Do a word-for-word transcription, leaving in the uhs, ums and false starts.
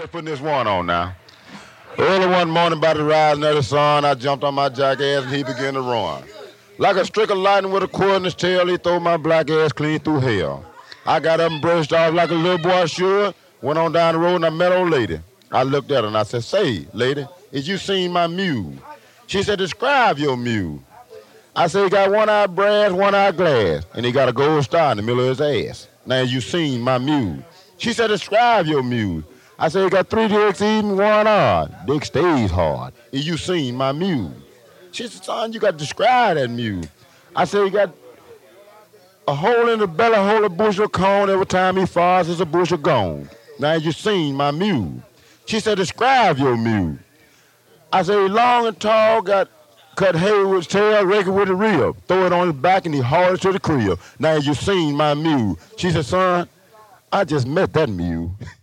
just putting this one on now. Early one morning by the rising of the sun, I jumped on my jackass and he began to run. Like a streak of lightning with a cord in his tail, he threw my black ass clean through hell. I got up and brushed off like a little boy should, went on down the road and I met old lady. I looked at her and I said, "Say, lady, is you seen my mule?" She said, "Describe your mule." I said, "He got one eye brass, one eye glass, and he got a gold star in the middle of his ass. Now, you seen my mule." She said, "Describe your mule." I said, "He got three dicks, even one hard. Dick stays hard. And you seen my mule." She said, "Son, you got to describe that mule." I said, "He got a hole in the belly, a hole a bushel of corn. Every time he falls, there's a bushel gone. Now, you seen my mule." She said, "Describe your mule." I said, "He long and tall, got cut hay with his tail, rake it with a rib, throw it on his back, and he hauled it to the crib. Now, you seen my mule." She said, "Son, I just met that mule."